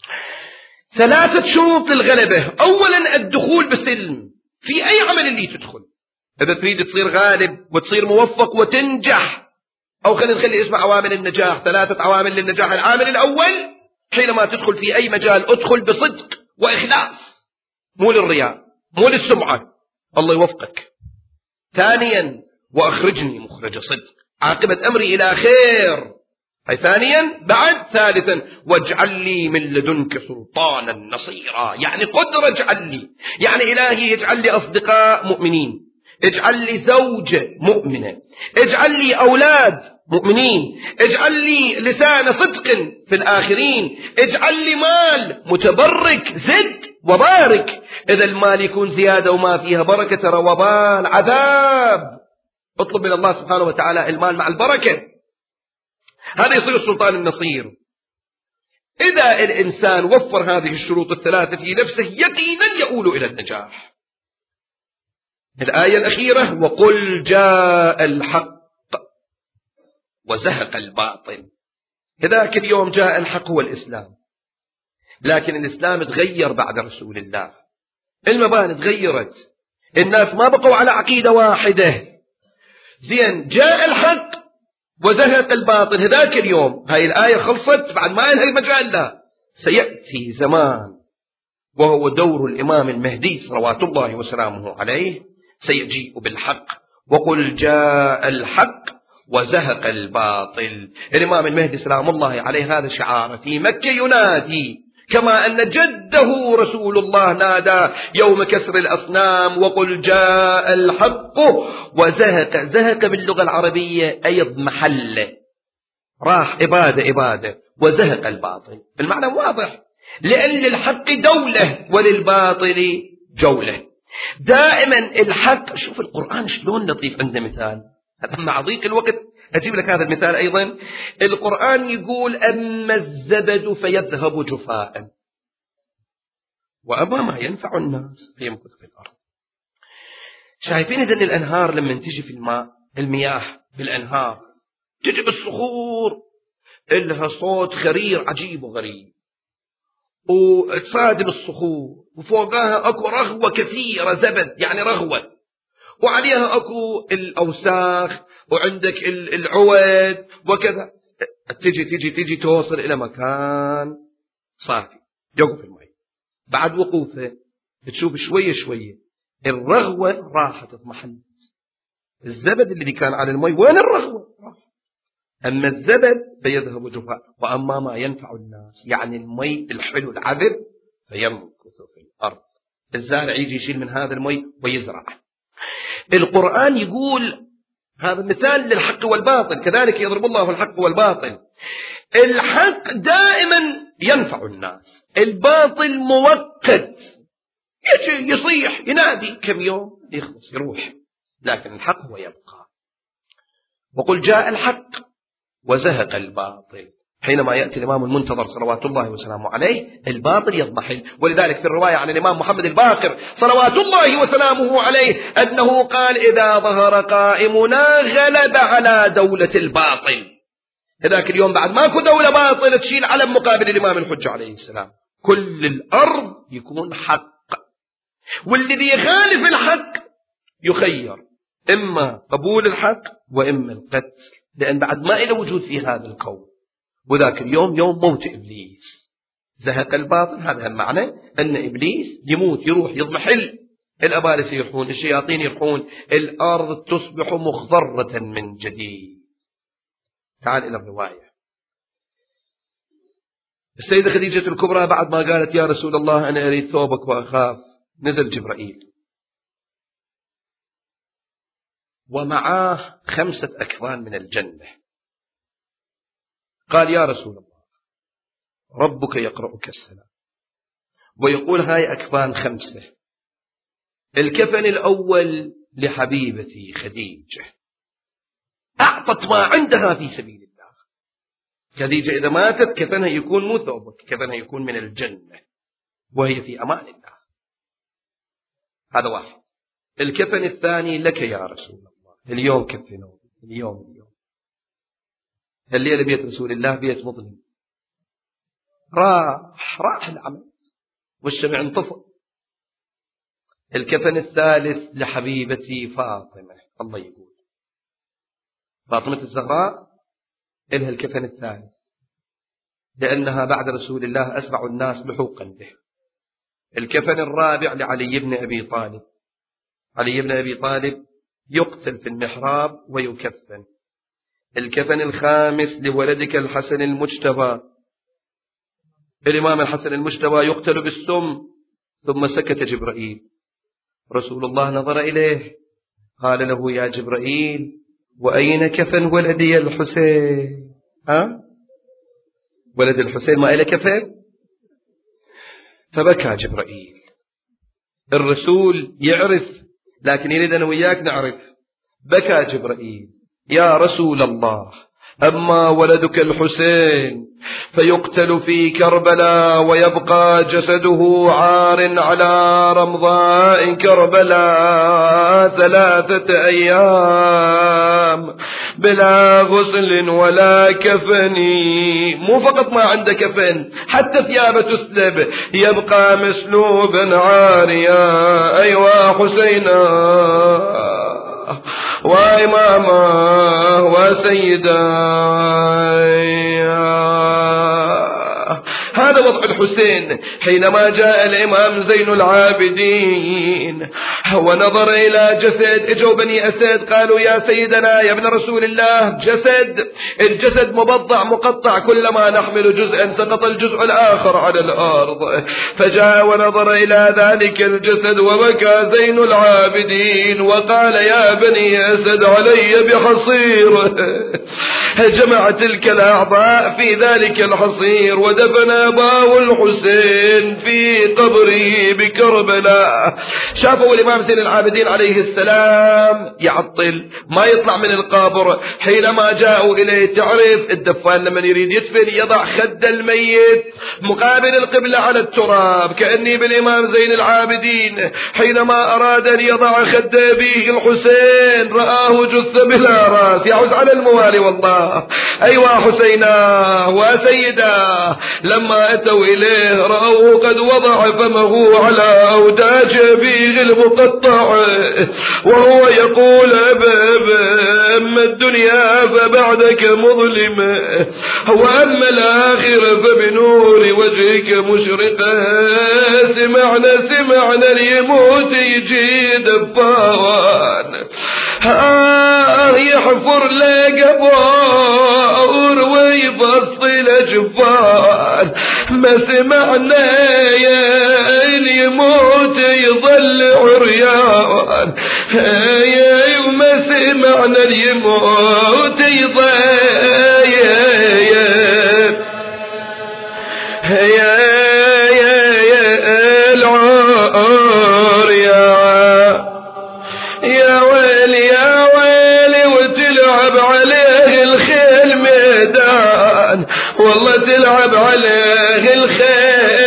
3 شروط للغلبة. أولا الدخول بسلم في أي عمل اللي تدخل. إذا تريد تصير غالب وتصير موفق وتنجح، أو خلينا نخلي اسمه عوامل النجاح، 3 عوامل للنجاح. العامل الأول حينما تدخل في أي مجال ادخل بصدق وإخلاص، مو للرياء مو للسمعة، الله يوفقك. ثانيا وأخرجني مخرج صدق، عاقبة أمري إلى خير. هاي ثانيا. بعد ثالثا واجعل لي من لدنك سلطانا نصيرا، يعني قدرة اجعل لي، يعني إلهي اجعل لي أصدقاء مؤمنين، اجعل لي زوجة مؤمنة، اجعل لي أولاد مؤمنين، اجعل لي لسان صدق في الآخرين، اجعل لي مال متبرك، زد وبارك. إذا المال يكون زيادة وما فيها بركة ترى وبال عذاب. اطلب من الله سبحانه وتعالى المال مع البركة. هذا يصير السلطان النصير. إذا الإنسان وفر هذه الشروط الثلاثة في نفسه يقينا يؤول إلى النجاح. الآية الأخيرة: وقل جاء الحق وزهق الباطل. هذاك اليوم جاء الحق هو الإسلام، لكن الإسلام تغير بعد رسول الله، المباني تغيرت، الناس ما بقوا على عقيدة واحدة. زين، جاء الحق وزهق الباطل. هذاك اليوم هاي الآية خلصت، بعد ما ينهي المجال. لا، سيأتي زمان وهو دور الإمام المهدي صلوات الله وسلامه عليه، سيجيء بالحق. وقل جاء الحق وزهق الباطل. الإمام المهدي سلام الله عليه هذا شعاره في مكة ينادي، كما أن جده رسول الله نادى يوم كسر الأصنام: وقل جاء الحق وزهق. زهق باللغة العربية أي اضمحل، راح إبادة، وزهق الباطل. المعنى واضح، لأن للحق دولة وللباطل جولة. دائما الحق، شوف القرآن شلون لطيف، عنده مثال. مع ضيق الوقت أجيب لك هذا المثال أيضا. القرآن يقول: أما الزبد فيذهب جفاء وأما ما ينفع الناس فيمكث في الأرض. شايفين إذن الأنهار لما تجي في الماء، المياه بالأنهار تجي بالصخور، إلها صوت خرير عجيب وغريب، وتصادم الصخور، وفوقها أكو رغوة كثيرة، زبد يعني رغوة، وعليها أكو الأوساخ، وعندك العود وكذا. تجي توصل إلى مكان صافي، يوقف الماء. بعد وقوفه تشوف شوية الرغوة راحت اضمحلت. الزبد الذي كان على الماء وين الرغوة؟ أما الزبد فيذهب جفاء وأما ما ينفع الناس، يعني الماء الحلو العذب فيمكث في الأرض. الزارع يجي يشيل من هذا الماء ويزرع. القرآن يقول هذا مثال للحق والباطل، كذلك يضرب الله الحق والباطل. الحق دائما ينفع الناس، الباطل مؤقت، يجي يصيح ينادي كم يوم يخلص يروح، لكن الحق هو يبقى. وقل جاء الحق وزهق الباطل. حينما يأتي الإمام المنتظر صلوات الله وسلامه عليه الباطل يضمحل. ولذلك في الرواية عن الإمام محمد الباقر صلوات الله وسلامه عليه أنه قال: إذا ظهر قائمنا غلب على دولة الباطل. هذاك اليوم بعد ماكو دولة باطلة تشيل علم مقابل الإمام الحجة عليه السلام، كل الأرض يكون حق، والذي يخالف الحق يخير، إما قبول الحق وإما القتل، لأن بعد ما إلى وجود في هذا الكون. وذاك اليوم يوم موت إبليس، زهق الباطل. هذا المعنى أن إبليس يموت، يروح يضمحل، الأبالسة يروحون، الشياطين يروحون، الأرض تصبح مخضرة من جديد. تعال إلى الرواية. السيدة خديجة الكبرى بعد ما قالت: يا رسول الله أنا أريد ثوبك وأخاف، نزل جبرائيل ومعاه 5 أكفان من الجنة. قال: يا رسول الله ربك يقرأك السلام ويقول هاي أكفان 5. الكفن الأول لحبيبتي خديجة، أعطت ما عندها في سبيل الله. خديجة إذا ماتت كفنها يكون مو ثوبك، كفنها يكون من الجنة وهي في أمان الله. هذا واحد. الكفن الثاني لك يا رسول الله، اليوم كفنوا، اليوم الليلة بيت رسول الله بيت مظلم، راح العمل والشمع انطفأ. الكفن الثالث لحبيبتي فاطمة، الله يقول فاطمة الزهراء إلها الكفن الثالث، لأنها بعد رسول الله أسرع الناس لحوقا به. الكفن الرابع لعلي بن أبي طالب، علي بن أبي طالب يقتل في المحراب ويكفن. الكفن الخامس لولدك الحسن المجتبى، الإمام الحسن المجتبى يقتل بالسم. ثم سكت جبرائيل، رسول الله نظر إليه قال له: يا جبرائيل وأين كفن ولدي الحسين؟ ولد الحسين ما إله كفن؟ فبكى جبرائيل. الرسول يعرف، لكن يريد أنا وياك نعرف. بكى جبرائيل: يا رسول الله أما ولدك الحسين فيقتل في كربلاء ويبقى جسده عار على رمضاء كربلاء 3 أيام بلا غسل ولا كفن. مو فقط ما عنده كفن، حتى ثيابه تسلب، يبقى مسلوبا عاريا. أيوا حسينا وإماما وسيدا. هذا وضع الحسين حينما جاء الإمام زين العابدين ونظر إلى جسد. اجوا بني أسد قالوا يا سيدنا يا ابن رسول الله الجسد مبضع مقطع، كلما نحمل جزءا سقط الجزء الآخر على الأرض. فجاء ونظر إلى ذلك الجسد وبكى زين العابدين وقال يا بني أسد علي بحصير. جمع تلك الأعضاء في ذلك الحصير ودفن أباه الحسين في قبره بكربلاء. شافوا الإمام زين العابدين عليه السلام يعطل ما يطلع من القبر. حينما جاءوا إليه تعرف الدفان لما يريد يدفن يضع خد الميت مقابل القبلة على التراب، كأني بالإمام زين العابدين حينما أراد أن يضع خد أبيه الحسين رآه جثة بلا رأس يعوز على الموالي والله. أيوا حسينا وسيدا لما أتوا إليه رأوه قد وضع فمه على أوداج أبيه المقطع وهو يقول أما الدنيا فبعدك مظلمة وأما الآخرة فبنور وجهك مشرقة. سمعنا ليموت يجي دفان يحفر لك قبور ويفصل جفان. ما سمعنا يا اليموت يظل عريان وما سمعنا اليموت يظل يا ويلي وتلعب عليه الخيل ميدان والله تلعب عليه الخيل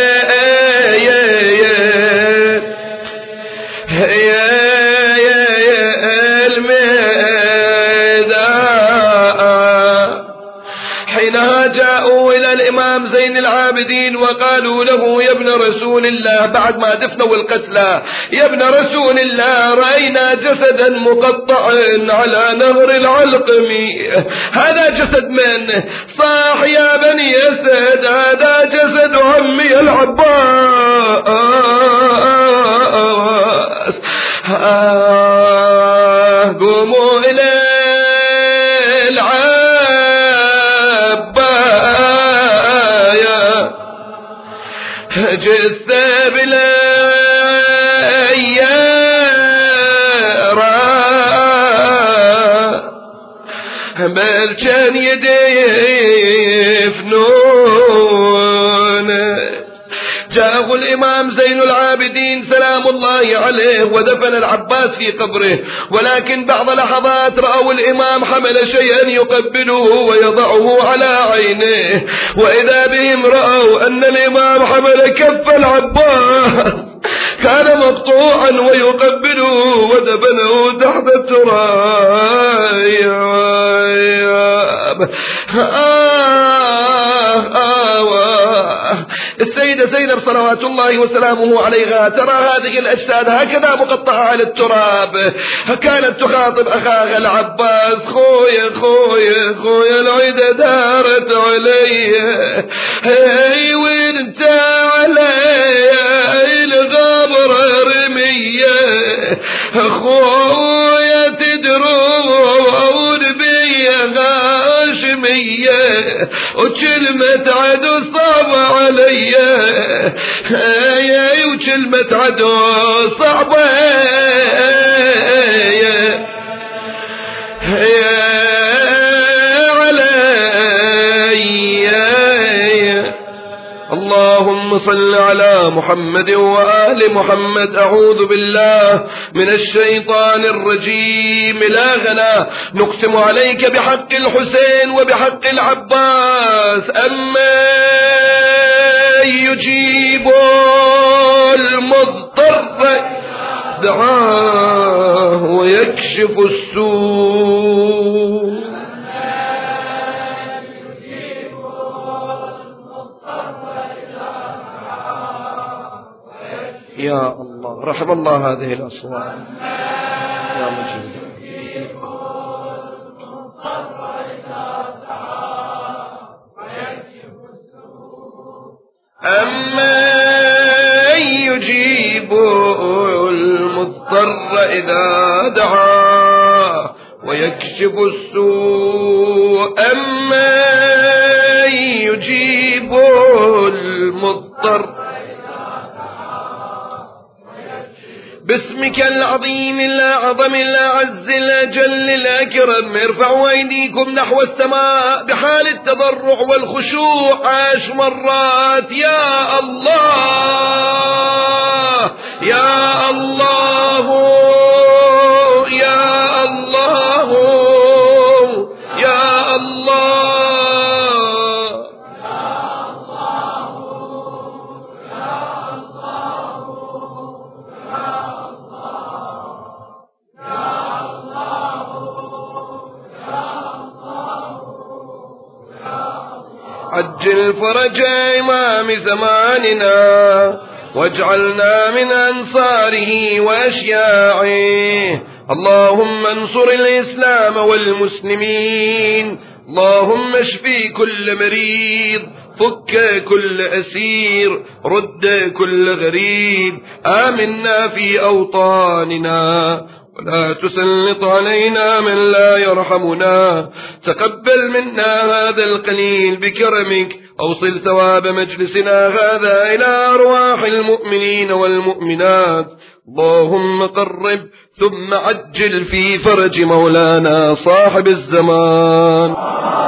الميدان. حينها جاءوا إلى الإمام زين العابدين وقالوا له يا ابن رسول الله بعد ما دفنوا القتلى يا ابن رسول الله رأينا جسدا مقطعا على نهر العلقمي. هذا جسد من؟ صاح يا بني أسد هذا جسد عمي العباس. قوموا إلى جثة بلا بل كان يدفنون. جاءه الإمام زين العابدين سلام الله عليه ودفن العباس في قبره، ولكن بعض لحظات رأوا الإمام حمل شيئا يقبله ويضعه على عينيه، وإذا بهم رأوا أن الإمام حمل كف العباس كان مقطوعا ويقبله ودفنه تحت التراب. السيدة زينب صلوات الله وسلامه عليها ترى هذه الأجساد هكذا مقطعة على التراب، كانت تخاطب أخاها العباس خويا العدة دارت علي وين انت علي الغبر رمية خويا تدرون بي غاشمية وكلمة عدو صعبة علي وكلمة عدو صعبة علي. اللهم اللهم صل على محمد وآل محمد. أعوذ بالله من الشيطان الرجيم. إلهنا نقسم عليك بحق الحسين وبحق العباس أما يجيب المضطر دعاه ويكشف السوء. يا الله رحم الله هذه الأصوات يا مجيب. أما يجيب المضطر إذا دعاه ويكشف السوء. أما يجيب المضطر باسمك العظيم الأعظم الأعز الأجل الأكرم. ارفعوا أيديكم نحو السماء بحال التضرع والخشوع 10 مرات. يا الله يا الله يا الله يا الله. عجل فرج إمام زماننا واجعلنا من أنصاره وأشياعه. اللهم انصر الإسلام والمسلمين. اللهم اشفي كل مريض، فك كل أسير، رد كل غريب. آمنا في أوطاننا ولا تسلط علينا من لا يرحمنا. تقبل منا هذا القليل بكرمك. أوصل ثواب مجلسنا هذا إلى أرواح المؤمنين والمؤمنات. اللهم قرب ثم عجل في فرج مولانا صاحب الزمان.